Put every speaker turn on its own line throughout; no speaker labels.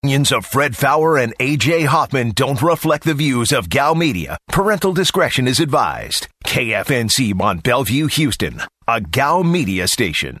Opinions of Fred Fowler and A.J. Hoffman don't reflect the views of Gal Media. Parental discretion is advised. KFNC Mont Bellevue, Houston, a Gal Media station.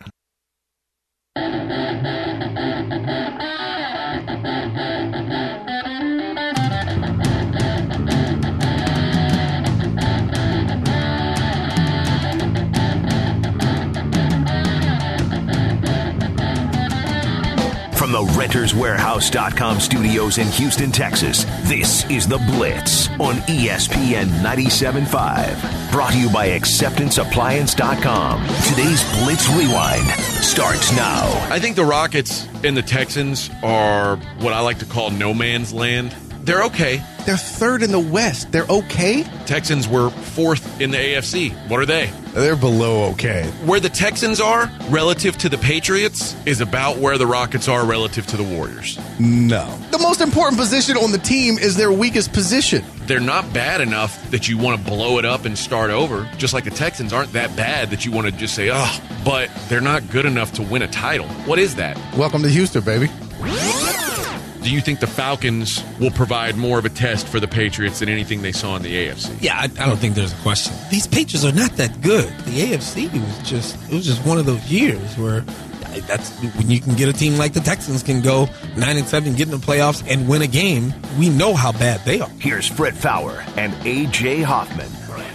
From the RentersWarehouse.com studios in Houston, Texas, this is The Blitz on ESPN 97.5. Brought to you by AcceptanceAppliance.com. Today's Blitz Rewind starts now.
I think the Rockets and the Texans are what I like to call no man's land. They're okay.
They're third in the West. They're okay?
Texans were fourth in the AFC. What are they?
They're below okay.
Where the Texans are relative to the Patriots is about where the Rockets are relative to the Warriors.
No. The most important position on the team is their weakest position.
They're not bad enough that you want to blow it up and start over, just like the Texans aren't that bad that you want to just say, oh, but they're not good enough to win a title. What is that?
Welcome to Houston, baby.
Do you think the Falcons will provide more of a test for the Patriots than anything they saw in the AFC?
Yeah, I don't think there's a question. These Patriots are not that good. The AFC was just one of those years where that's when you can get a team like the Texans can go 9-7, get in the playoffs and win a game. We know how bad they are.
Here's Fred Fowler and A.J. Hoffman.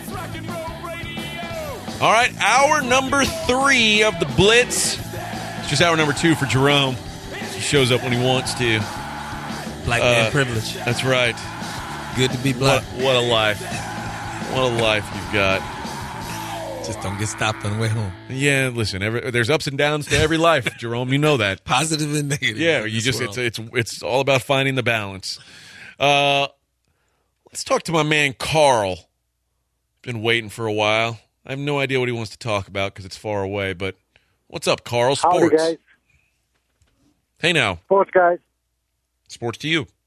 All right, hour number 3 of the Blitz. It's just hour number 2 for Jerome. He shows up when he wants to.
Black man privilege.
That's right.
Good to be black.
What a life. What a life you've got.
Just don't get stopped on the way home.
Yeah, listen, there's ups and downs to every life, Jerome. You know that.
Positive and negative.
Yeah, you just it's all about finding the balance. Let's talk to my man Carl. Been waiting for a while. I have no idea what he wants to talk about because it's far away, but what's up, Carl? Sports.
Howdy, guys.
Hey now.
Sports, guys.
Sports to you.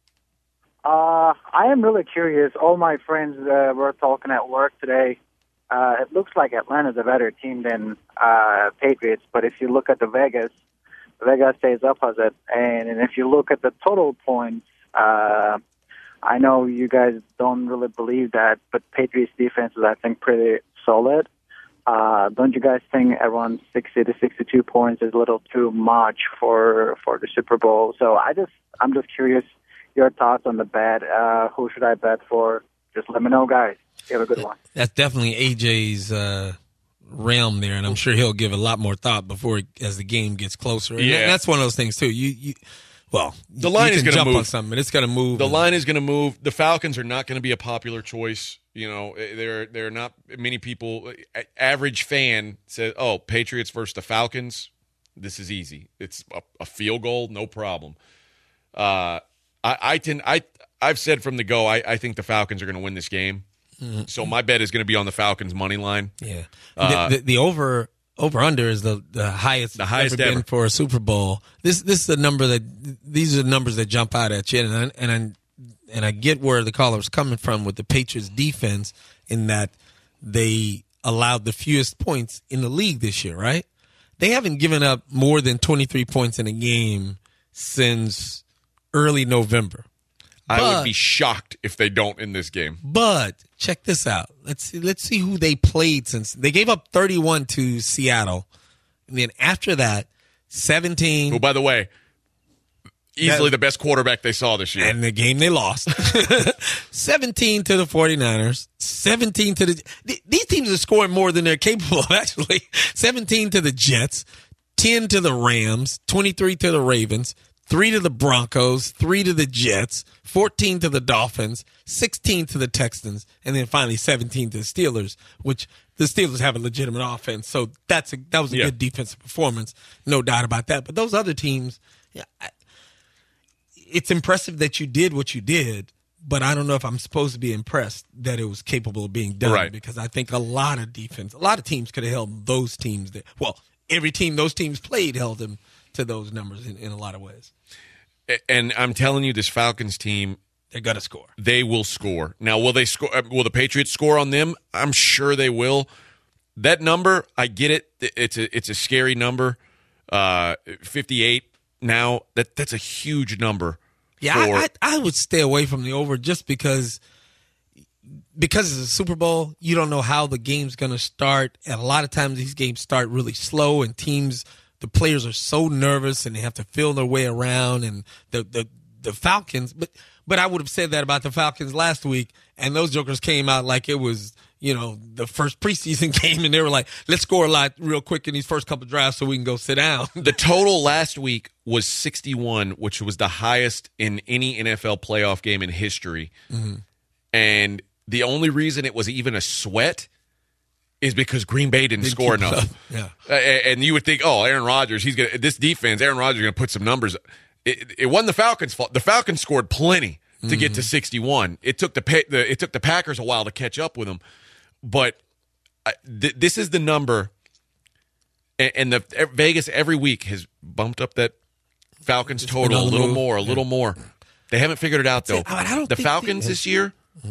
I am really curious. All my friends were talking at work today. It looks like Atlanta's a better team than Patriots, but if you look at the Vegas stays opposite. And if you look at the total points, I know you guys don't really believe that, but Patriots defense is, I think, pretty solid. Don't you guys think around 60 to 62 points is a little too much for the Super Bowl? So I'm just curious your thoughts on the bet. Who should I bet for? Just let me know, guys. You have a good one.
That's definitely AJ's realm there, and I'm sure he'll give a lot more thought as the game gets closer. And
yeah,
that's one of those things too. The
line is going to move
on something, but it's going to move.
The line is going to move. The Falcons are not going to be a popular choice. You know, they're not many people. Average fan says, "Oh, Patriots versus the Falcons. This is easy. It's a field goal, no problem." I've said from the go, I think the Falcons are going to win this game. Mm-hmm. So my bet is going to be on the Falcons money line.
Yeah, the over under is the highest ever for a Super Bowl. This is the number these are the numbers that jump out at you, and I get where the caller's coming from with the Patriots defense in that they allowed the fewest points in the league this year, right? They haven't given up more than 23 points in a game since early November.
I would be shocked if they don't in this game.
But check this out. Let's see who they played since. They gave up 31 to Seattle. And then after that, 17.
Oh, by the way, easily the best quarterback they saw this year.
And the game they lost. 17 to the 49ers. 17 to the – these teams are scoring more than they're capable of, actually. 17 to the Jets. 10 to the Rams. 23 to the Ravens. 3 to the Broncos, 3 to the Jets, 14 to the Dolphins, 16 to the Texans, and then finally 17 to the Steelers, which the Steelers have a legitimate offense. So that was a good defensive performance, no doubt about that. But those other teams, it's impressive that you did what you did, but I don't know if I'm supposed to be impressed that it was capable of being done.
Right.
Because I think a lot of teams could have held those teams there. Well, every team those teams played held them to those numbers in a lot of ways.
And I'm telling you, this Falcons team,
they're going to score.
They will score. Now, will they score? Will the Patriots score on them? I'm sure they will. That number, I get it. It's a scary number. 58 now, that's a huge number.
Yeah, I would stay away from the over just because it's a Super Bowl. You don't know how the game's going to start. And a lot of times these games start really slow, and the players are so nervous and they have to feel their way around. And the Falcons, but I would have said that about the Falcons last week, and those jokers came out like it was, the first preseason game, and they were like, let's score a lot real quick in these first couple drives so we can go sit down.
The total last week was 61, which was the highest in any NFL playoff game in history. Mm-hmm. And the only reason it was even a sweat is because Green Bay didn't score enough.
Yeah.
And you would think, Aaron Rodgers, this defense, Aaron Rodgers is going to put some numbers. It wasn't the Falcons' fault. The Falcons scored plenty to get to 61. It took the Packers a while to catch up with them. But this is the number, and the Vegas every week has bumped up that Falcons total a little more. They haven't figured it out, though. The Falcons this year,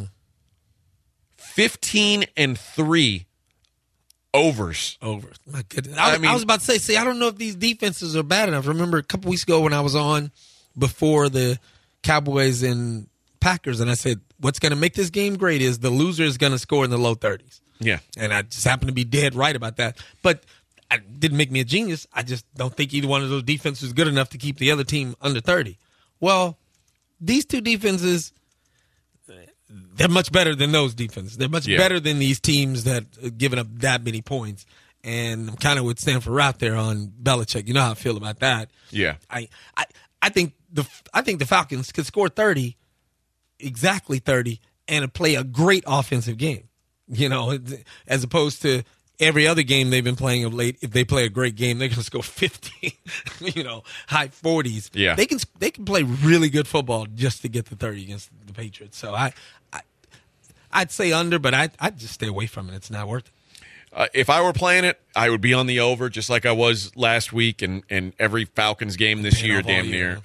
15-3 overs.
My goodness. I was about to say, I don't know if these defenses are bad enough. Remember a couple weeks ago when I was on before the Cowboys and Packers, and I said, what's going to make this game great is the loser is going to score in the low 30s.
Yeah.
And I just happen to be dead right about that. But it didn't make me a genius. I just don't think either one of those defenses is good enough to keep the other team under 30. Well, these two defenses, they're much better than those defenses. They're much better than these teams that are giving up that many points. And I'm kind of with Stanford Route there on Belichick. You know how I feel about that.
Yeah.
I think the Falcons could score 30, exactly 30, and play a great offensive game. As opposed to every other game they've been playing of late. If they play a great game, they're going to score 50, high 40s.
Yeah.
They can play really good football just to get to 30 against the Patriots. So I'd say under, but I'd just stay away from it. It's not worth it.
If I were playing it, I would be on the over just like I was last week and every Falcons game this year, damn near.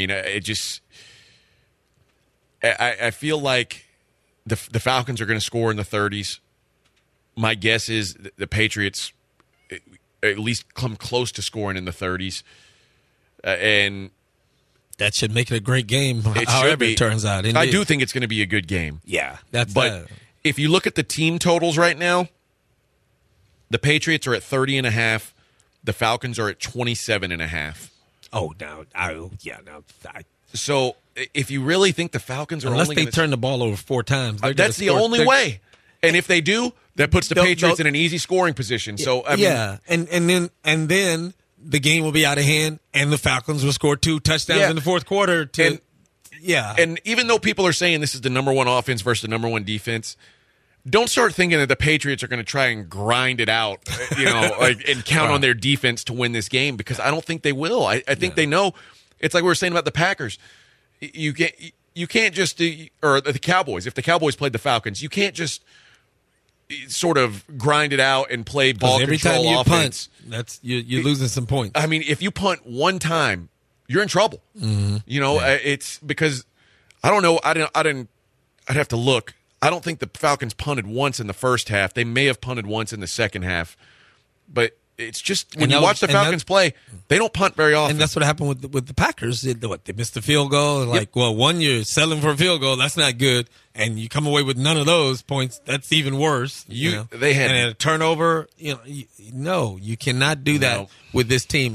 I feel like the Falcons are going to score in the 30s. My guess is the Patriots at least come close to scoring in the 30s. And
that should make it a great game,
however
it turns out.
I do think it's going to be a good game.
Yeah.
But if you look at the team totals right now, the Patriots are at 30.5. The Falcons are at 27.5.
Oh, no.
So if you really think the Falcons are
unless
only
they turn the ball over 4 times,
that's the only way. And if they do, that puts the Patriots in an easy scoring position. So I mean,
and then the game will be out of hand, and the Falcons will score 2 touchdowns in the fourth quarter. And
even though people are saying this is the number one offense versus the number one defense, don't start thinking that the Patriots are going to try and grind it out, and count on their defense to win this game, because I don't think they will. I think they know. It's like we were saying about the Packers. You can't just or the Cowboys. If the Cowboys played the Falcons, you can't just sort of grind it out and play ball
every
control
time you
offense.
Punt, you're losing some points.
I mean, if you punt one time, you're in trouble.
Mm-hmm.
It's because I don't know. I'd have to look. I don't think the Falcons punted once in the first half. They may have punted once in the second half, but it's just when you watch the Falcons play, they don't punt very often.
And that's what happened with the Packers. They missed the field goal. One, you're settling for a field goal. That's not good. And you come away with none of those points. That's even worse.
They had
a turnover. No, you cannot do that with this team.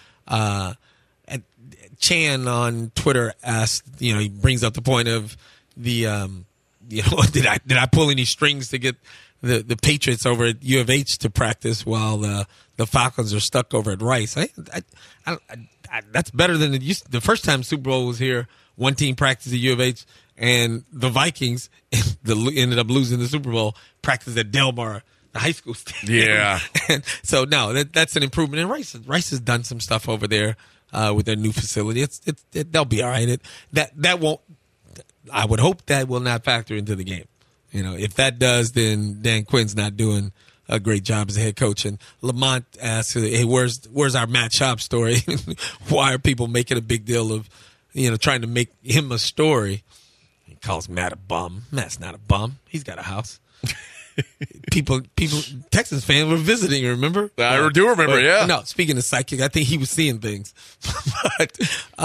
Chan on Twitter asked, he brings up the point of the, did I pull any strings to get the Patriots over at U of H to practice while the Falcons are stuck over at Rice? That's better than the first time Super Bowl was here. One team practiced at U of H, and the Vikings ended up losing the Super Bowl. Practiced at Del Mar, the high school stadium.
Yeah.
And so no, that's an improvement. And Rice has done some stuff over there with their new facility. They'll be all right. That won't. I would hope that will not factor into the game. If that does, then Dan Quinn's not doing a great job as a head coach. And Lamont asks, "Hey, where's our Matt Schaub story? Why are people making a big deal of, trying to make him a story?" He calls Matt a bum. Matt's not a bum. He's got a house. people, Texans fans were visiting. Remember?
I do remember. Yeah.
No, speaking of psychic, I think he was seeing things. But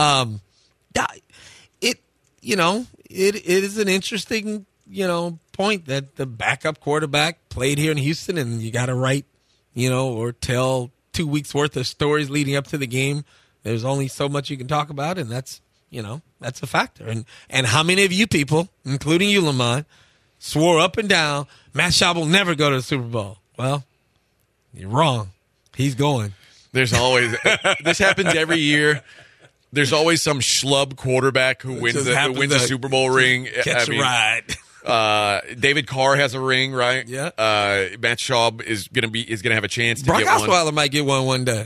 it is an interesting point that the backup quarterback played here in Houston, and you got to write or tell 2 weeks worth of stories leading up to the game. There's only so much you can talk about, and that's a factor. And how many of you people, including you, Lamont, swore up and down Matt Schaub will never go to the Super Bowl? Well, you're wrong. He's going.
There's always this happens every year. There's always some schlub quarterback who wins a Super Bowl ring.
Catch a ride.
David Carr has a ring, right?
Yeah.
Matt Schaub is gonna have a chance to
Brock
get one.
Osweiler might get one day.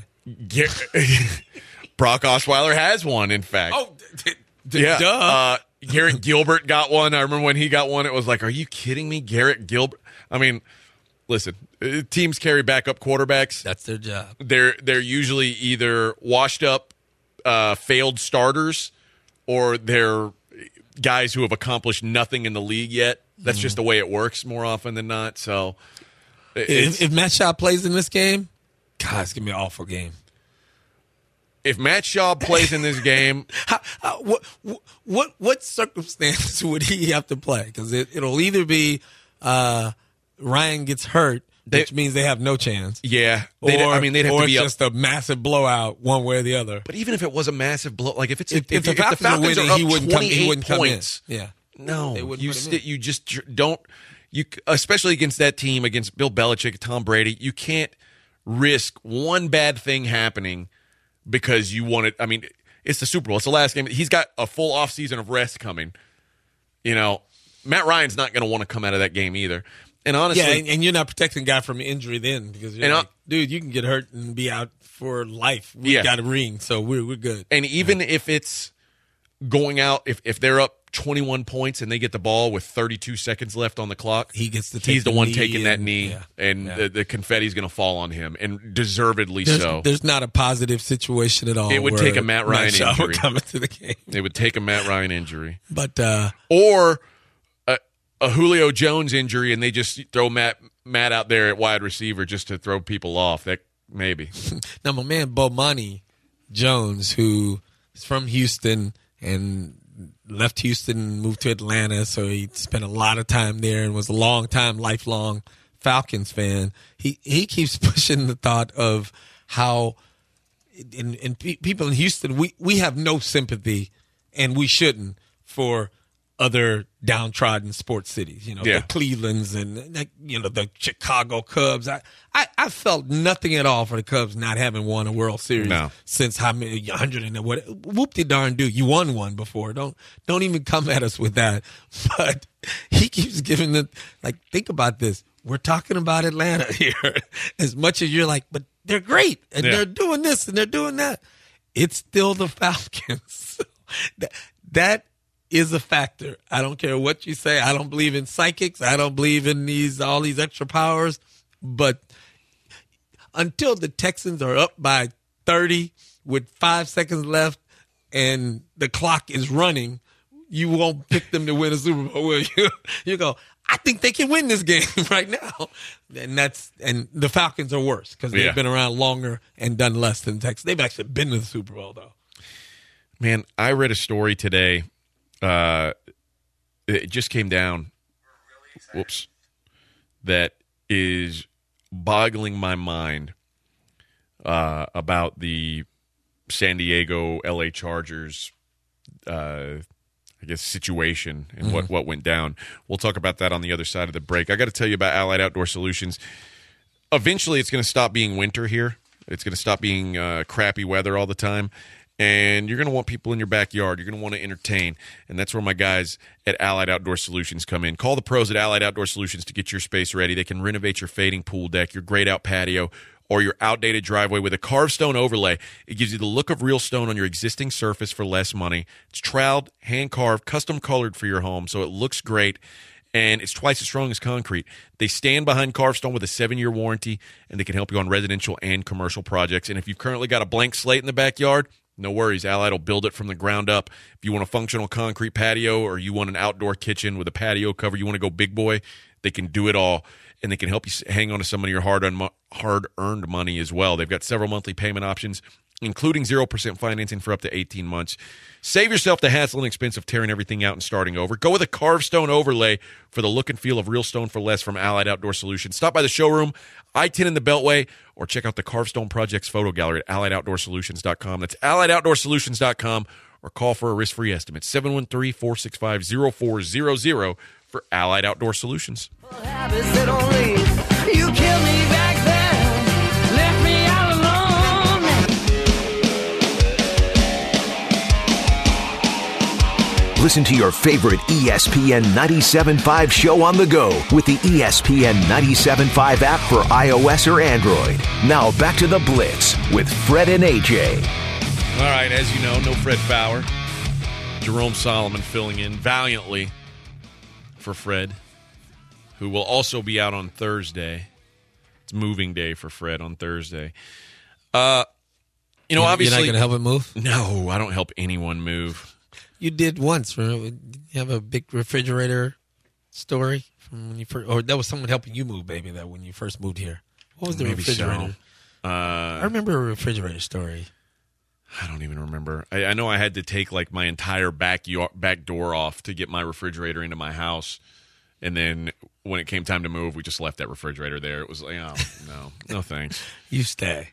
Brock Osweiler has one, in fact.
Oh,
yeah.
Duh.
Garrett Gilbert got one. I remember when he got one, it was like, are you kidding me? Garrett Gilbert? I mean, listen, teams carry backup quarterbacks.
That's their job.
They're usually either washed up, failed starters, or they're guys who have accomplished nothing in the league yet. That's just the way it works more often than not. So,
if Matt Schaub plays in this game, God, it's gonna be an awful game.
If Matt Schaub plays in this game,
what circumstances would he have to play? Because it'll either be Ryan gets hurt, which means they have no chance.
Yeah, they'd have to be
just a massive blowout one way or the other.
But even if it was a massive blow, like if
the Falcons are winning, he wouldn't come in. Yeah,
no, you just don't. You especially against that team, against Bill Belichick, Tom Brady, you can't risk one bad thing happening because you want it. I mean, it's the Super Bowl. It's the last game. He's got a full offseason of rest coming. Matt Ryan's not going to want to come out of that game either. And honestly,
yeah, and you're not protecting a guy from injury then because you're like, dude, you can get hurt and be out for life. We got a ring, so we're good.
And even if it's going out, if they're up 21 points and they get the ball with 32 seconds left on the clock,
he's
the one taking that knee, and the confetti's going to fall on him, and deservedly so.
There's not a positive situation at all.
It would take a Matt Ryan injury
coming to the game.
It would take a Matt Ryan injury,
but
or a Julio Jones injury, and they just throw Matt out there at wide receiver just to throw people off. That maybe.
Now, my man Bomani Jones, who is from Houston and left Houston and moved to Atlanta, so he spent a lot of time there and was a lifelong Falcons fan. He keeps pushing the thought of how people in Houston, we have no sympathy, and we shouldn't, for other downtrodden sports cities, the Clevelands and the Chicago Cubs. I felt nothing at all for the Cubs not having won a World Series since how many 100 and what whoop-de-darn do. You won one before. Don't even come at us with that. But he keeps giving think about this. We're talking about Atlanta here. As much as you're like, but they're great and they're doing this and they're doing that. It's still the Falcons. that is a factor. I don't care what you say. I don't believe in psychics. I don't believe in all these extra powers. But until the Texans are up by 30 with 5 seconds left and the clock is running, you won't pick them to win a Super Bowl, will you? You go, I think they can win this game right now. And the Falcons are worse because they've been around longer and done less than the Texans. They've actually been to the Super Bowl, though.
Man, I read a story today. It just came down. Whoops. That is boggling my mind about the San Diego LA Chargers situation and what went down. We'll talk about that on the other side of the break. I got to tell you about Allied Outdoor Solutions. Eventually it's going to stop being winter here. It's going to stop being crappy weather all the time. And you're going to want people in your backyard. You're going to want to entertain. And that's where my guys at Allied Outdoor Solutions come in. Call the pros at Allied Outdoor Solutions to get your space ready. They can renovate your fading pool deck, your grayed out patio, or your outdated driveway with a carved stone overlay. It gives you the look of real stone on your existing surface for less money. It's troweled, hand-carved, custom-colored for your home, so it looks great. And it's twice as strong as concrete. They stand behind carved stone with a 7-year warranty, and they can help you on residential and commercial projects. And if you've currently got a blank slate in the backyard, no worries. Allied will build it from the ground up. If you want a functional concrete patio or you want an outdoor kitchen with a patio cover, you want to go big boy, They can do it all, and they can help you hang on to some of your hard-earned money as well. They've got several monthly payment options, including 0% financing for up to 18 months. Save yourself the hassle and expense of tearing everything out and starting over. Go with a carved stone overlay for the look and feel of real stone for less from Allied Outdoor Solutions. Stop by the showroom, I-10 in the Beltway, or check out the Carved Stone Project's photo gallery at AlliedOutdoorSolutions.com. That's AlliedOutdoorSolutions.com, or call for a risk-free estimate, 713-465-0400 for Allied Outdoor Solutions.
Listen to your favorite ESPN 97.5 show on the go with the ESPN 97.5 app for iOS or Android. Now back to the Blitz with Fred and AJ.
All right, as you know, no Fred Fowler. Jerome Solomon filling in valiantly for Fred, who will also be out on Thursday. It's moving day for Fred on Thursday. Obviously,
you're not going to help him move?
No, I don't help anyone move.
You did once. Remember? You have a big refrigerator story from when you first, or that was someone helping you move, baby. That when you first moved here. What was the
Maybe
refrigerator?
So.
I remember a refrigerator story.
I don't even remember. I know I had to take like my entire back door off to get my refrigerator into my house, and then when it came time to move, we just left that refrigerator there. It was like, oh no thanks.
You stay.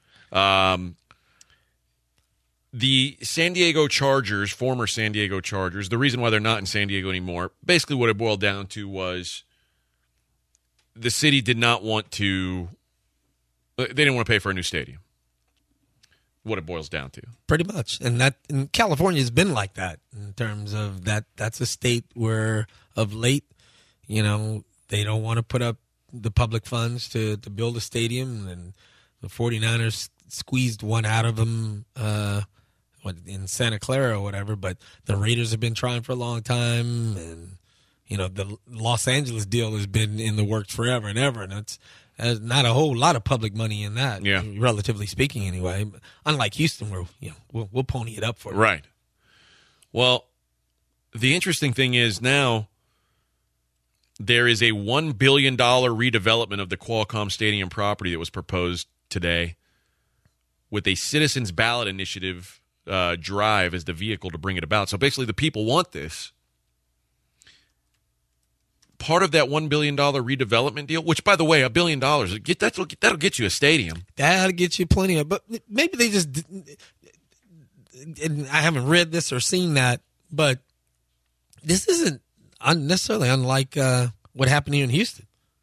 The San Diego Chargers, former San Diego Chargers, the reason why they're not in San Diego anymore, basically what it boiled down to was the city did not want to, they didn't want to pay for a new stadium. What it boils down to.
Pretty much. And California has been like that in terms of that's a state where of late, they don't want to put up the public funds to build a stadium, and the 49ers squeezed one out of them in Santa Clara or whatever, but the Raiders have been trying for a long time, and the Los Angeles deal has been in the works forever and ever, and there's not a whole lot of public money in that, relatively speaking anyway, unlike Houston where we'll pony it up for it.
Right. Well, the interesting thing is now there is a $1 billion redevelopment of the Qualcomm Stadium property that was proposed today, with a citizens ballot initiative drive as the vehicle to bring it about. So basically the people want this. Part of that $1 billion redevelopment deal, which, by the way, $1 billion, that'll get you a stadium.
That'll get you plenty of, but maybe they just, and I haven't read this or seen that, but this isn't necessarily unlike what happened here in Houston.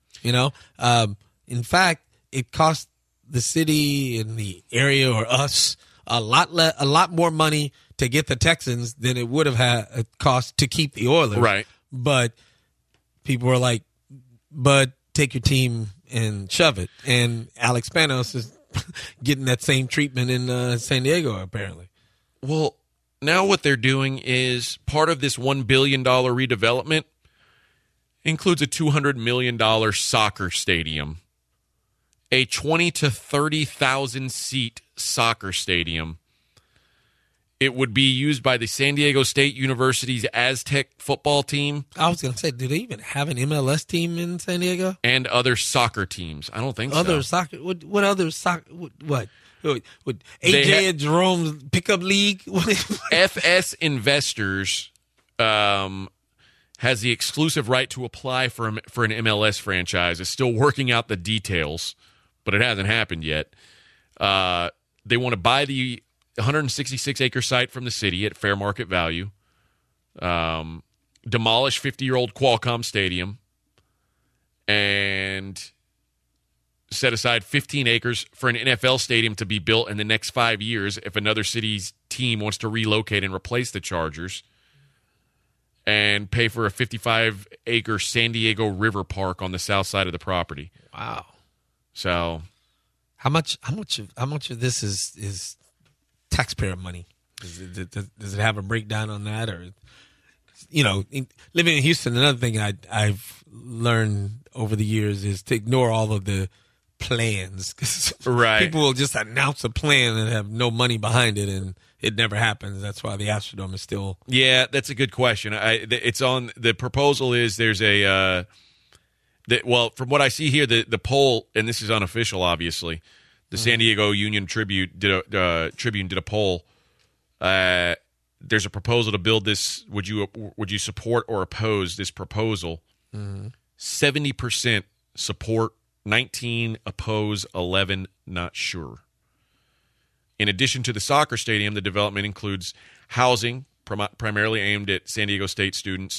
In fact, it cost the city and the area or us a lot more money to get the Texans than it would have had cost to keep the Oilers.
Right.
But people were like, but take your team and shove it. And Alex Spanos is getting that same treatment in San Diego, apparently.
Well, now what they're doing is part of this $1 billion redevelopment includes a $200 million soccer stadium. A 20 to 30,000 seat soccer stadium. It would be used by the San Diego State University's Aztec football team.
I was going to say, do they even have an MLS team in San Diego?
And other soccer teams. I don't think
other
so.
Soccer? What other soccer? What? Would AJ and Jerome's pickup league?
FS Investors has the exclusive right to apply for an MLS franchise. It's still working out the details, but it hasn't happened yet. They want to buy the 166-acre site from the city at fair market value, demolish 50-year-old Qualcomm Stadium, and set aside 15 acres for an NFL stadium to be built in the next 5 years if another city's team wants to relocate and replace the Chargers, and pay for a 55-acre San Diego River Park on the south side of the property.
Wow.
So
how much of this is taxpayer money? Does it have a breakdown on that? Or, living in Houston, another thing I've learned over the years is to ignore all of the plans. 'Cause
right.
People will just announce a plan and have no money behind it, and it never happens. That's why the Astrodome is still.
Yeah, that's a good question. It's on the proposal. Is there's Well, from what I see here, the poll, and this is unofficial, obviously, the San Diego Union Tribune did a poll. There's a proposal to build this. Would you support or oppose this proposal? 70% support, 19 oppose, 11 not sure. In addition to the soccer stadium, the development includes housing, primarily aimed at San Diego State students,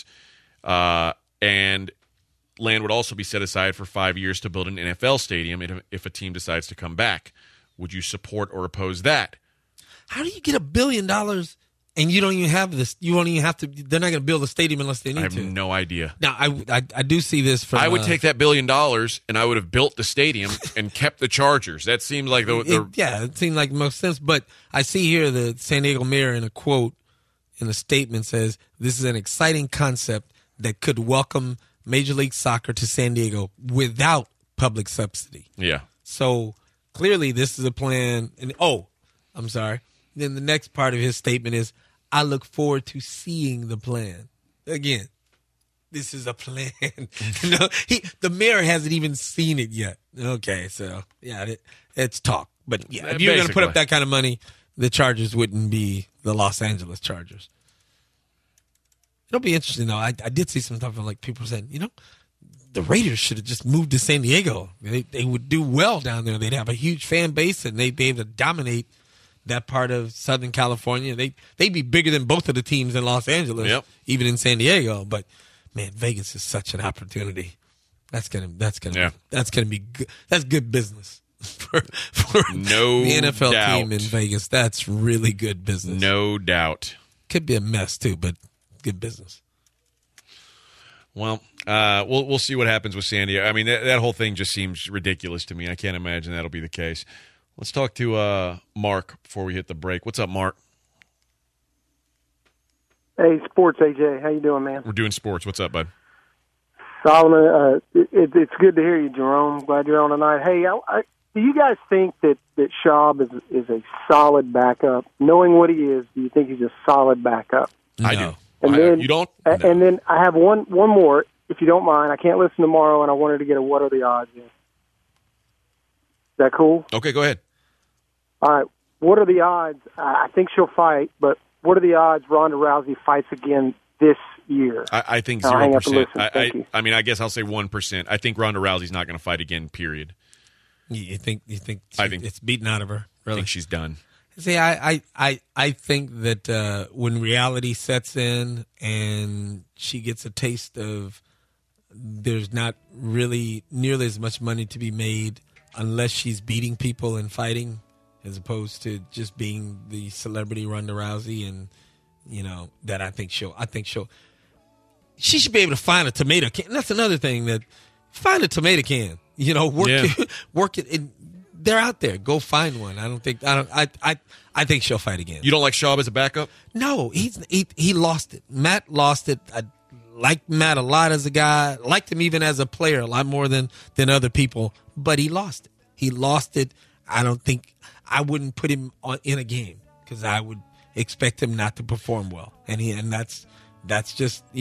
and land would also be set aside for 5 years to build an NFL stadium if a team decides to come back. Would you support or oppose that?
How do you get $1 billion and you don't even have this? You won't even have to. They're not going to build a stadium unless they need to.
I have no idea.
Now, I do see this from.
I would take that $1 billion and I would have built the stadium and kept the Chargers. That seemed like
it seemed like most sense. But I see here the San Diego mayor in a quote in a statement says, "This is an exciting concept that could welcome Major League Soccer to San Diego without public subsidy."
Yeah.
So clearly, this is a plan. And I'm sorry. Then the next part of his statement is, I look forward to seeing the plan. Again, this is a plan. The mayor hasn't even seen it yet. Okay, so, yeah, it's talk. But, yeah, if you're going to put up that kind of money, the Chargers wouldn't be the Los Angeles Chargers. It'll be interesting, though. I did see some stuff like people saying, the Raiders should have just moved to San Diego. They would do well down there. They'd have a huge fan base, and they'd be able to dominate that part of Southern California. They'd be bigger than both of the teams in Los Angeles, even in San Diego. But man, Vegas is such an opportunity. That's gonna be good. That's good business for the NFL team in Vegas. That's really good business.
No doubt.
Could be a mess too, but good business.
Well, we'll see what happens with San Diego. I mean, that whole thing just seems ridiculous to me. I can't imagine that'll be the case. Let's talk to Mark before we hit the break. What's up, Mark?
Hey, Sports AJ. How you doing, man?
We're doing sports. What's up, bud?
Solomon, it's good to hear you, Jerome. Glad you're on tonight. Hey, do you guys think that Schaub is a solid backup? Knowing what he is, do you think he's a solid backup?
No. I do.
And then,
you don't?
No. And then I have one more, if you don't mind. I can't listen tomorrow, and I wanted to get a what are the odds in. Is that cool?
Okay, go ahead.
All right. What are the odds? I think she'll fight, but what are the odds Ronda Rousey fights again this year?
I think
0%.
I mean, I guess I'll say 1%. I think Ronda Rousey's not going to fight again, period.
You think it's beaten out of her? Really?
I think she's done.
See, I think that when reality sets in and she gets a taste of there's not really nearly as much money to be made unless she's beating people and fighting, as opposed to just being the celebrity Ronda Rousey, and that I think she should be able to find a tomato can. That's another thing, that find a tomato can. Work it. They're out there. Go find one. I think she'll fight again.
You don't like Schaub as a backup?
No, he lost it. Matt lost it. I liked Matt a lot as a guy. Liked him even as a player a lot more than other people. But he lost it. He lost it. I wouldn't put him in a game because I would expect him not to perform well, and that's just he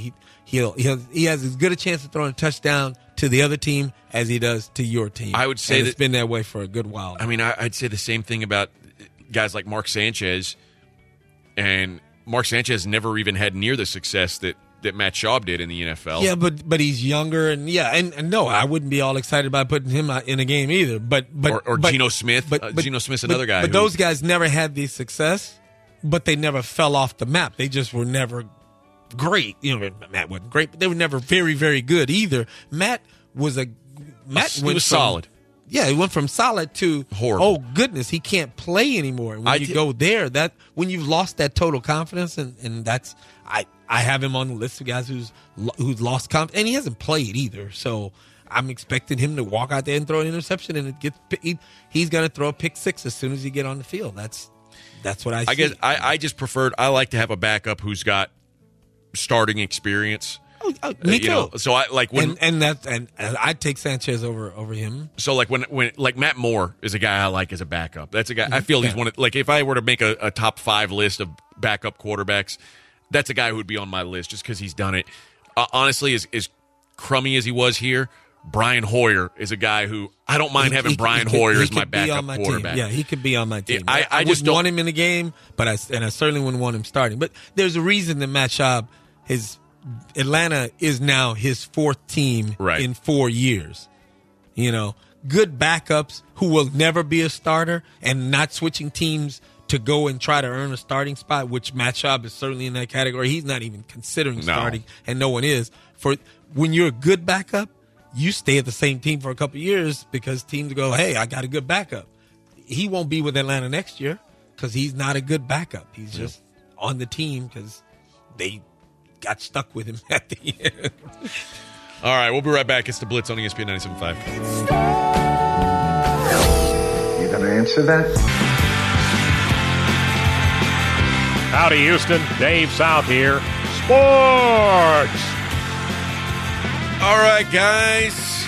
has as good a chance of throwing a touchdown to the other team as he does to your team.
I would say
it's been that way for a good while now.
I mean, I'd say the same thing about guys like Mark Sanchez, and Mark Sanchez never even had near the success that Matt Schaub did in the NFL.
Yeah, but he's younger, and no, I wouldn't be all excited about putting him in a game either. But
Geno Smith. Geno Smith's another guy.
But those guys never had the success, but they never fell off the map. They just were never great. Matt wasn't great, but they were never very, very good either. Matt was
solid.
Yeah, he went from solid to
horrible.
Oh goodness, he can't play anymore. And when you go there, when you've lost that total confidence, and that's I have him on the list of guys who's lost confidence, and he hasn't played either. So I'm expecting him to walk out there and throw an interception, and he's going to throw a pick six as soon as he get on the field. That's what I see.
I guess I just preferred. I like to have a backup who's got starting experience.
Me too.
So I like when
and I'd take Sanchez over him.
So like when like Matt Moore is a guy I like as a backup. That's a guy I feel he's one of, like if I were to make a top 5 list of backup quarterbacks, that's a guy who would be on my list just because he's done it. Honestly, as crummy as he was here, Brian Hoyer is a guy who I don't mind having Brian Hoyer as my backup quarterback.
Team. Yeah, he could be on my team.
I just don't
want him in the game, but I certainly wouldn't want him starting. But there's a reason that Matt Schaub, Atlanta is now his fourth team in 4 years. You know, good backups who will never be a starter and not switching teams to go and try to earn a starting spot, which Matt Schaub is certainly in that category. He's not even considering starting, and no one is. For when you're a good backup, you stay at the same team for a couple of years because teams go, hey, I got a good backup. He won't be with Atlanta next year because he's not a good backup. He's just on the team because they got stuck with him at the end.
All right, we'll be right back. It's the Blitz on ESPN 97.5.
You going to answer that?
Howdy, Houston. Dave South here. Sports!
All right, guys.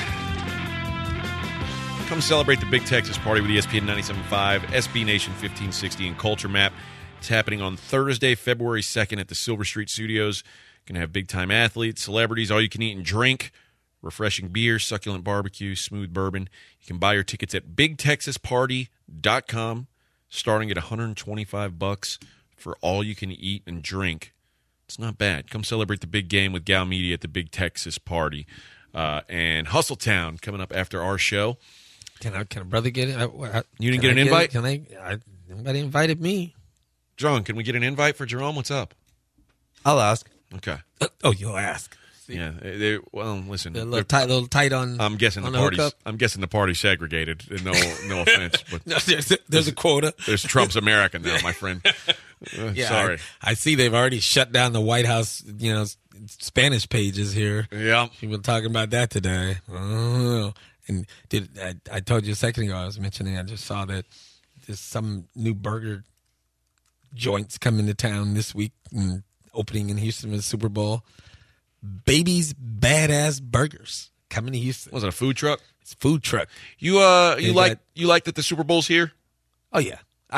Come celebrate the Big Texas Party with ESPN 97.5, SB Nation 1560, and Culture Map. It's happening on Thursday, February 2nd at the Silver Street Studios. Going to have big-time athletes, celebrities, all you can eat and drink, refreshing beer, succulent barbecue, smooth bourbon. You can buy your tickets at BigTexasParty.com, starting at $125 for all you can eat and drink. It's not bad. Come celebrate the big game with Gal Media at the Big Texas Party. And Hustletown coming up after our show.
Can a brother get it?
You didn't get an invite?
Nobody invited me.
John, can we get an invite for Jerome? What's up?
I'll ask.
Okay.
Oh, you'll ask. See?
Yeah. Well, listen.
They're a little tight on.
I'm guessing the party's. I'm guessing the party's segregated. No offense, but
no, there's a quota.
There's Trump's America now, my friend.
Yeah,
sorry.
I see they've already shut down the White House, Spanish pages here.
Yeah.
People talking about that today. Oh. And I told you a second ago, I was mentioning, I just saw that there's some new burger joints coming to town this week and opening in Houston with the Super Bowl. Baby's Badass Burgers coming to Houston.
Was it a food truck?
It's a food truck.
You like that the Super Bowl's here?
Oh yeah.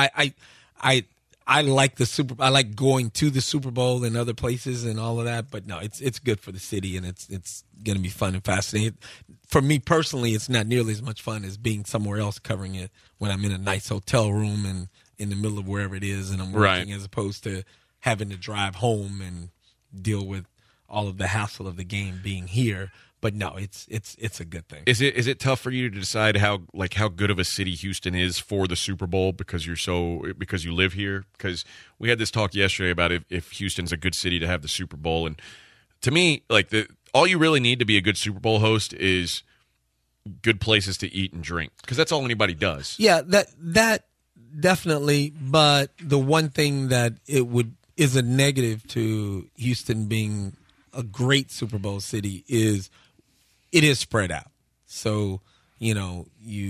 I like the I like going to the Super Bowl and other places and all of that, but no, it's good for the city and it's going to be fun and fascinating. For me personally, it's not nearly as much fun as being somewhere else covering it when I'm in a nice hotel room and in the middle of wherever it is and I'm working, as opposed to having to drive home and deal with all of the hassle of the game being here. But no, it's a good thing. Is
it tough for you to decide how good of a city Houston is for the Super Bowl because you live here? Because we had this talk yesterday about if Houston's a good city to have the Super Bowl, and to me, all you really need to be a good Super Bowl host is good places to eat and drink, because that's all anybody does.
Yeah, that definitely. But the one thing that is a negative to Houston being a great Super Bowl city is it is spread out. So, you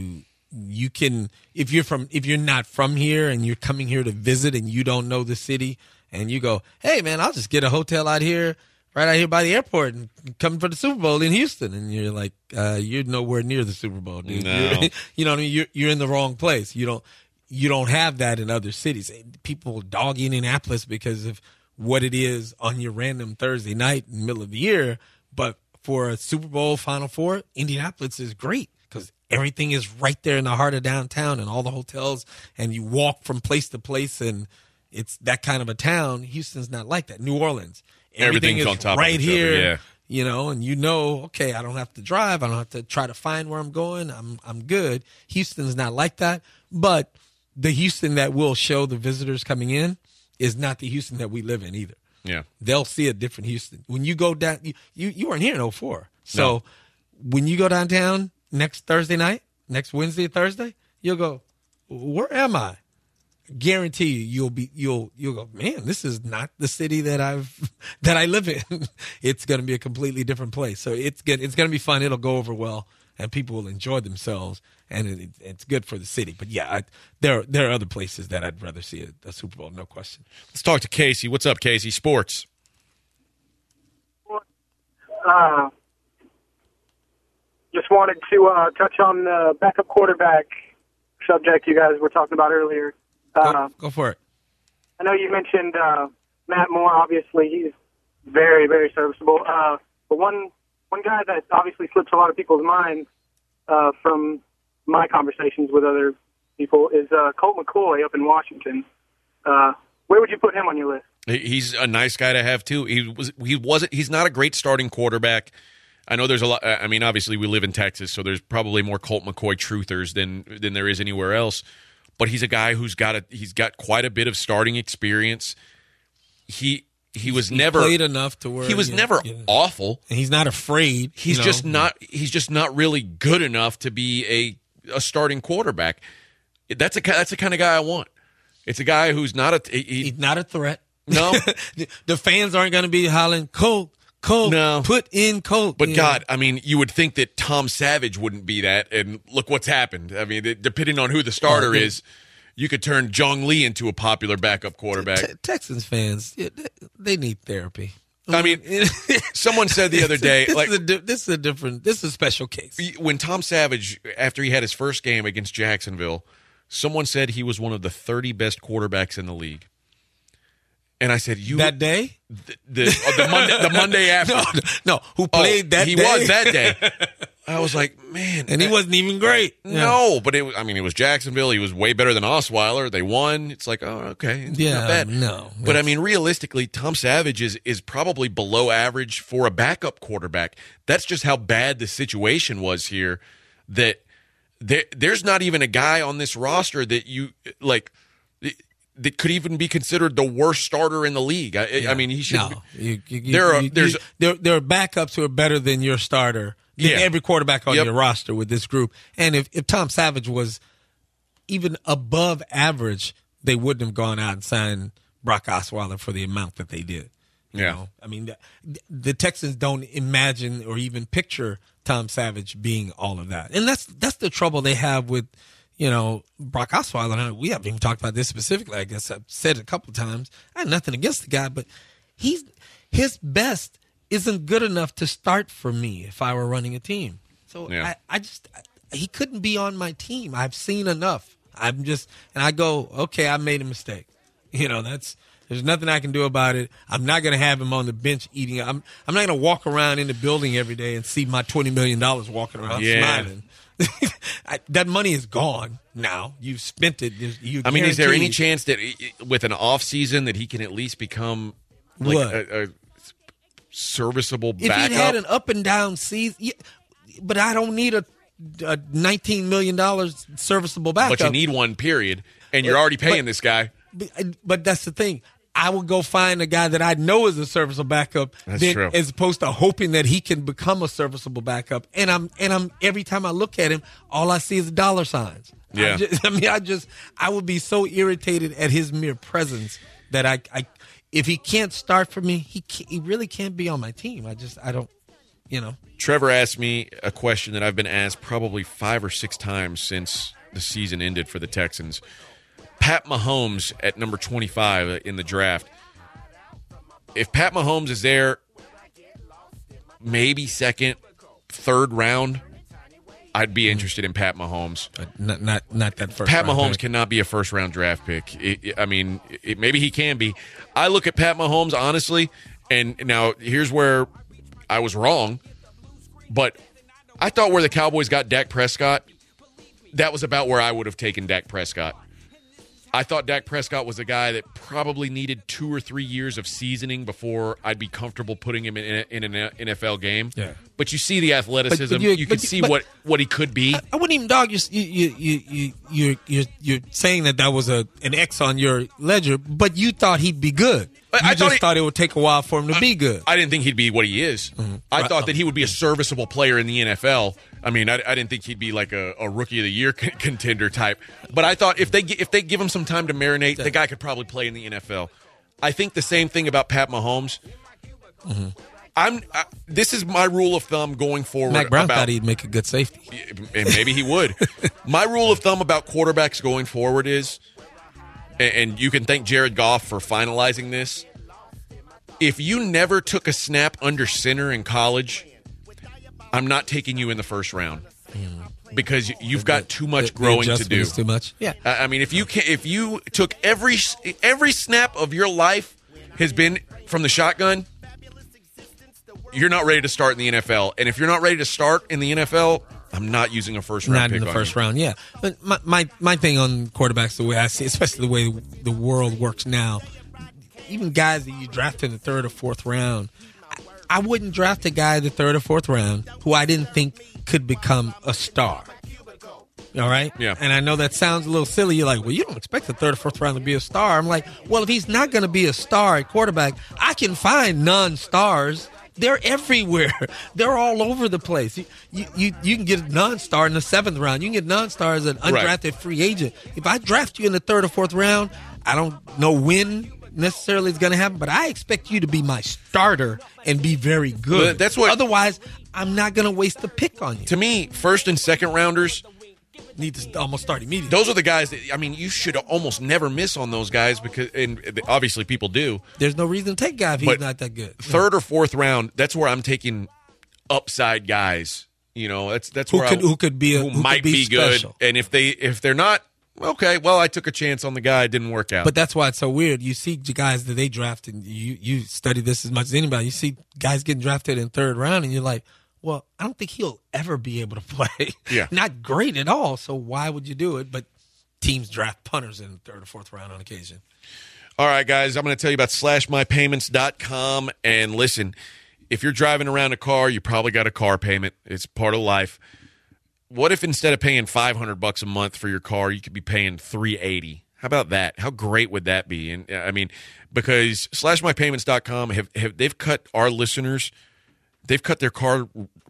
can, if you're not from here and you're coming here to visit and you don't know the city and you go, hey man, I'll just get a hotel right out here by the airport and come for the Super Bowl in Houston. And you're like, you're nowhere near the Super Bowl, dude.
No.
You know what I mean? You're in the wrong place. You don't have that in other cities. People dog Indianapolis because of what it is on your random Thursday night in the middle of the year. But for a Super Bowl Final Four, Indianapolis is great because everything is right there in the heart of downtown and all the hotels, and you walk from place to place, and it's that kind of a town. Houston's not like that. New Orleans, everything is
on top
right
of
here.
Yeah.
And okay, I don't have to drive. I don't have to try to find where I'm going. I'm good. Houston's not like that. But the Houston that will show the visitors coming in is not the Houston that we live in either.
Yeah.
They'll see a different Houston. When you go down, you weren't here in 2004. So
No.
When you go downtown next Thursday night, next Wednesday or Thursday, you'll go, where am I? Guarantee you'll go, man, this is not the city that I live in. It's going to be a completely different place. So it's going to be fun. It'll go over well and people will enjoy themselves, and it's good for the city. But yeah, there are other places that I'd rather see a Super Bowl, no question.
Let's talk to Casey. What's up, Casey? Sports.
Just wanted to touch on the backup quarterback subject you guys were talking about earlier.
Go for it.
I know you mentioned Matt Moore. Obviously, he's very, very serviceable. But one one guy that obviously slips a lot of people's minds from my conversations with other people is Colt McCoy up in Washington. Where would you put him on your list?
He's a nice guy to have too. He's not a great starting quarterback. I know there's a lot. I mean, obviously we live in Texas, so there's probably more Colt McCoy truthers than there is anywhere else. But he's a guy who's got quite a bit of starting experience. He was never
played enough to where
he was never awful.
And he's not afraid.
He's just not really good enough to be a starting quarterback. That's the kind of guy I want. It's a guy who's not he's
not a threat.
No,
the fans aren't going to be hollering Colt. No. Put in Colt.
But God, I mean, you would think that Tom Savage wouldn't be that, and look what's happened. I mean, depending on who the starter is, you could turn Jong Lee into a popular backup quarterback.
Texans fans, they need therapy.
I mean, someone said the other day,
this is a special case.
When Tom Savage, after he had his first game against Jacksonville, someone said he was one of the 30 best quarterbacks in the league. And I said,
that day?
The Monday after.
No, who played that day?
He was that day. I was like, man.
And he wasn't even great.
No, but it was Jacksonville. He was way better than Osweiler. They won. It's like, oh, okay. It's not bad.
No.
But I mean, realistically, Tom Savage is probably below average for a backup quarterback. That's just how bad the situation was here, that there's not even a guy on this roster that you like that could even be considered the worst starter in the league. I mean, he should. No, there
are backups who are better than your starter, than every quarterback on your roster with this group. And if Tom Savage was even above average, they wouldn't have gone out and signed Brock Osweiler for the amount that they did. You know? I mean, the Texans don't imagine or even picture Tom Savage being all of that, and that's the trouble they have with. Brock Osweiler, we haven't even talked about this specifically. I guess I've said it a couple of times. I have nothing against the guy, but his best isn't good enough to start for me if I were running a team. So he couldn't be on my team. I've seen enough. And I go, okay, I made a mistake. There's nothing I can do about it. I'm not going to have him on the bench eating. I'm not going to walk around in the building every day and see my $20 million walking around smiling. That money is gone now. You've spent it.
Is there any chance that with an off season that he can at least become a serviceable backup?
If he had an up and down season, but I don't need a $19 million serviceable backup.
But you need one, period, and you're already paying this guy.
But that's the thing. I would go find a guy that I know is a serviceable backup,
true.
As opposed to hoping that he can become a serviceable backup. And I'm every time I look at him, all I see is dollar signs.
Yeah.
I would be so irritated at his mere presence that I if he can't start for me, he really can't be on my team. I don't.
Trevor asked me a question that I've been asked probably 5 or 6 times since the season ended for the Texans. Pat Mahomes at number 25 in the draft. If Pat Mahomes is there, maybe second, third round, I'd be interested in Pat Mahomes.
Not that first.
Pat
round
Mahomes
pick.
Cannot be a first round draft pick. Maybe he can be. I look at Pat Mahomes honestly, and now here's where I was wrong. But I thought where the Cowboys got Dak Prescott, that was about where I would have taken Dak Prescott. I thought Dak Prescott was a guy that probably needed 2 or 3 years of seasoning before I'd be comfortable putting him in an NFL game.
Yeah.
But you see the athleticism. You can see what he could be.
I wouldn't even dog you're saying that was an X on your ledger, but you thought he'd be good. I thought it would take a while for him to be good.
I didn't think he'd be what he is. Mm-hmm. I thought that he would be a serviceable player in the NFL. I mean, I didn't think he'd be like a rookie of the year contender type. But I thought if they give him some time to marinate, the guy could probably play in the NFL. I think the same thing about Pat Mahomes. Mm-hmm. This is my rule of thumb going forward.
Mac Brown thought he'd make a good safety,
and maybe he would. My rule of thumb about quarterbacks going forward is, and you can thank Jared Goff for finalizing this, if you never took a snap under center in college, I'm not taking you in the first round because you've got too much growing to do.
Too much. Yeah.
I mean, if you took every snap of your life has been from the shotgun, you're not ready to start in the NFL. And if you're not ready to start in the NFL, I'm not using a first-round
Not
pick
in the
on
first
you.
round, yeah. But my thing on quarterbacks, the way I see it, especially the way the world works now, even guys that you draft in the third or fourth round, I wouldn't draft a guy in the third or fourth round who I didn't think could become a star. All right?
Yeah.
And I know that sounds a little silly. You're like, well, you don't expect the third or fourth round to be a star. I'm like, well, if he's not going to be a star at quarterback, I can find non-stars. They're everywhere. They're all over the place. You can get a non-star in the seventh round. You can get non-star as an undrafted free agent. If I draft you in the third or fourth round, I don't know when necessarily it's going to happen, but I expect you to be my starter and be very good.
But that's what.
Otherwise, I'm not going to waste the pick on you.
To me, first and second rounders,
Need to almost start immediately.
those are the guys that, I mean, you should almost never miss on those guys because, and obviously people do.
There's no reason to take a guy if he's
But
not that good.
Third or fourth round, that's where I'm taking upside guys. You know, that's where who might be good.
special.
And if they're not, okay, well, I took a chance on the guy, it didn't work out.
But that's why it's so weird. You see guys that they draft, and you study this as much as anybody. You see guys getting drafted in third round, and you're like, well, I don't think he'll ever be able to play.
Yeah.
Not great at all, so why would you do it? But teams draft punters in the third or fourth round on occasion.
All right, guys, I'm going to tell you about slashmypayments.com. And listen, if you're driving around a car, you probably got a car payment. It's part of life. What if instead of paying $500 a month for your car, you could be paying $380? How about that? How great would that be? And I mean, because slashmypayments.com they've cut our listeners, they've cut their car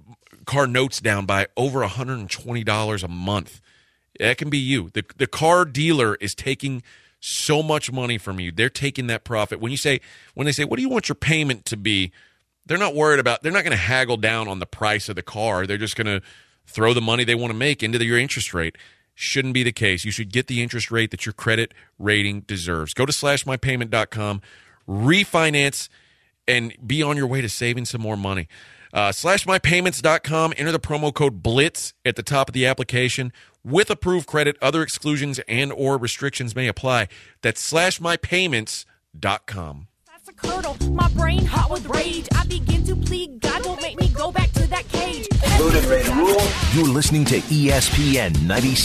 notes down by over $120 a month. That can be you. The car dealer is taking so much money from you. They're taking that profit. When they say, what do you want your payment to be? They're not worried about, they're not going to haggle down on the price of the car. They're just going to throw the money they want to make into your interest rate. Shouldn't be the case. You should get the interest rate that your credit rating deserves. Go to slashmypayment.com, refinance, and be on your way to saving some more money. Slashmypayments.com, enter the promo code BLITZ at the top of the application. With approved credit, other exclusions and or restrictions may apply. That's slashmypayments.com.
That's a curdle, my brain hot with rage. I begin to plead, God don't make me go back to that cage.
Loaded, ready to roll. You're listening to ESPN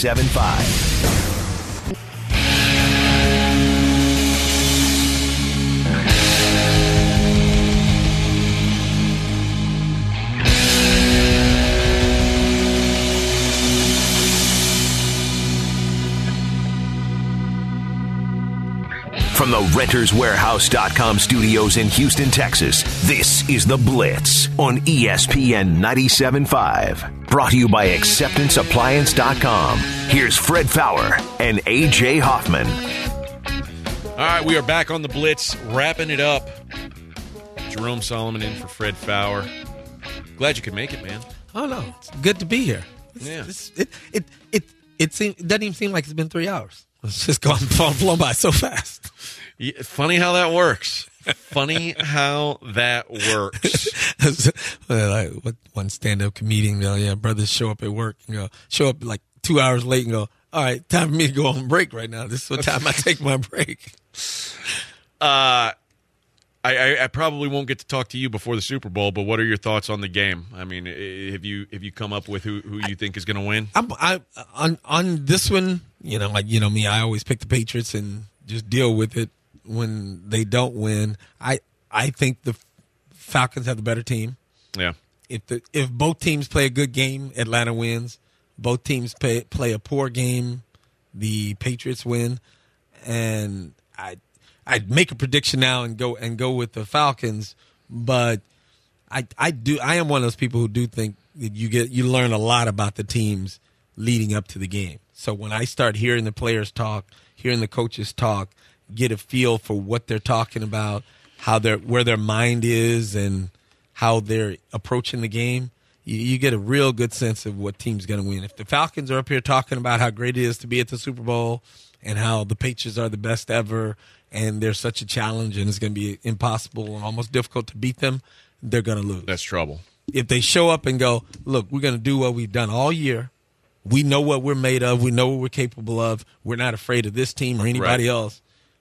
97.5. From the RentersWarehouse.com studios in Houston, Texas, this is The Blitz on ESPN 97.5. Brought to you by AcceptanceAppliance.com. Here's Fred Fowler and A.J. Hoffman.
All right, we are back on The Blitz, wrapping it up. Jerome Solomon in for Fred Fowler. Glad you could make it, man.
Oh, no. It's good to be here.
Yeah.
It doesn't even seem like it's been 3 hours. It's just flown by so fast.
Yeah, funny how that works. Funny how that works.
Like what one stand-up comedian go, yeah, brothers show up at work and show up like 2 hours late and go, all right, time for me to go on break right now. This is what time I take my break.
I probably won't get to talk to you before the Super Bowl, but what are your thoughts on the game? I mean, have you come up with who you think is going to win?
On this one, like me, I always pick the Patriots and just deal with it when they don't win. I think the Falcons have the better team.
Yeah.
If both teams play a good game, Atlanta wins. Both teams play a poor game, the Patriots win. And I'd make a prediction now and go with the Falcons, but I am one of those people who do think that you learn a lot about the teams leading up to the game. So when I start hearing the players talk, hearing the coaches talk, get a feel for what they're talking about, where their mind is, and how they're approaching the game, you get a real good sense of what team's going to win. If the Falcons are up here talking about how great it is to be at the Super Bowl and how the Patriots are the best ever and they're such a challenge and it's going to be impossible and almost difficult to beat them, they're going to lose.
That's trouble.
If they show up and go, look, we're going to do what we've done all year. We know what we're made of. We know what we're capable of. We're not afraid of this team or anybody else.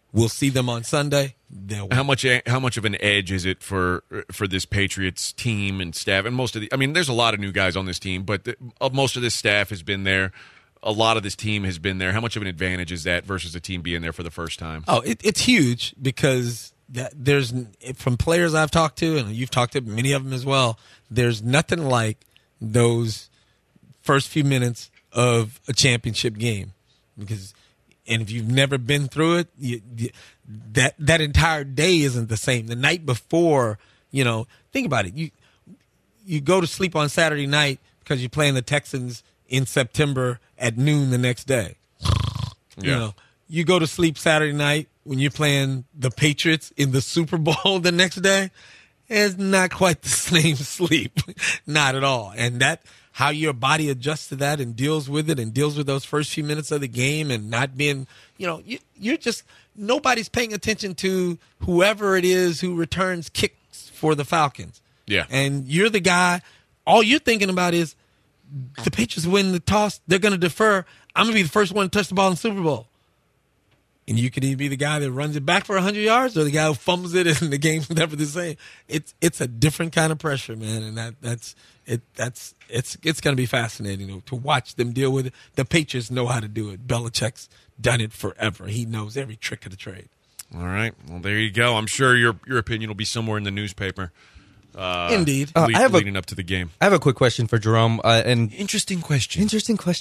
We'll see them on Sunday.
How much of an edge is it for this Patriots team and staff? And there's a lot of new guys on this team, but most of this staff has been there. A lot of this team has been there. How much of an advantage is that versus a team being there for the first time?
Oh, it's huge because there's, from players I've talked to, and you've talked to many of them as well, there's nothing like those first few minutes of a championship game. And if you've never been through it, that entire day isn't the same. The night before, think about it. You go to sleep on Saturday night because you're playing the Texans in September at noon the next day.
Yeah.
You go to sleep Saturday night when you're playing the Patriots in the Super Bowl the next day. It's not quite the same sleep. Not at all. And how your body adjusts to that and deals with it and deals with those first few minutes of the game and not being, you're just, nobody's paying attention to whoever it is who returns kicks for the Falcons.
Yeah.
And you're the guy, all you're thinking about is the Patriots win the toss, they're going to defer. I'm going to be the first one to touch the ball in the Super Bowl. And you could either be the guy that runs it back for 100 yards or the guy who fumbles it and the game's never the same. It's a different kind of pressure, man, and it's going to be fascinating to watch them deal with it. The Patriots know how to do it. Belichick's done it forever. He knows every trick of the trade.
All right. Well, there you go. I'm sure your opinion will be somewhere in the newspaper.
Indeed.
Leading up to the game.
I have a quick question for Jerome.
Interesting question.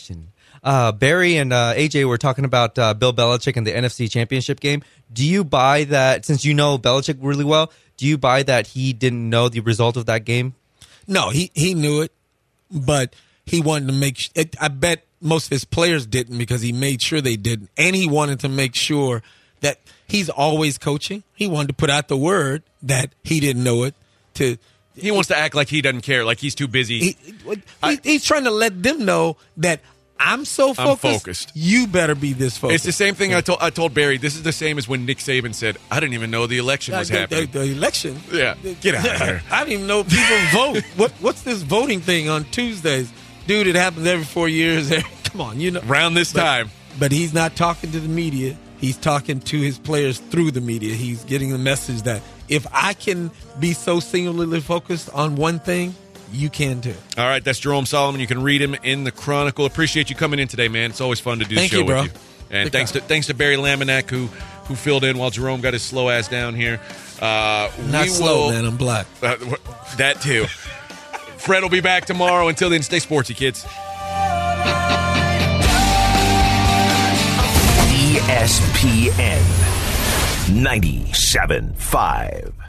Barry and AJ were talking about Bill Belichick and the NFC Championship game. Do you buy that, since you know Belichick really well, do you buy that he didn't know the result of that game?
No, he knew it, but he wanted to make I bet most of his players didn't because he made sure they didn't. And he wanted to make sure that he's always coaching. He wanted to put out the word that he didn't know it.
He wants to act like he doesn't care, like he's too busy.
He's trying to let them know that I'm so focused. You better be this focused.
It's the same thing I told Barry. This is the same as when Nick Saban said, I didn't even know the election was happening.
The election?
Yeah. Get out of here.
I didn't even know people vote. What's this voting thing on Tuesdays? Dude, it happens every 4 years. Come on,
Around this time.
But he's not talking to the media. He's talking to his players through the media. He's getting the message that if I can be so singularly focused on one thing, you can too.
All right, that's Jerome Solomon. You can read him in the Chronicle. Appreciate you coming in today, man. It's always fun to do the show with you. And thanks to Barry Laminack who filled in while Jerome got his slow ass down here.
Not slow, man. I'm black.
That too. Fred will be back tomorrow. Until then, stay sportsy, kids.
ESPN 97.5.